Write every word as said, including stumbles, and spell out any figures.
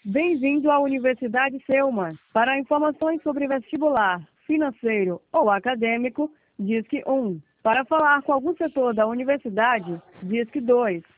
Bem-vindo à Universidade Selma. Para informações sobre vestibular, financeiro ou acadêmico, disque um. Para falar com algum setor da universidade, disque dois.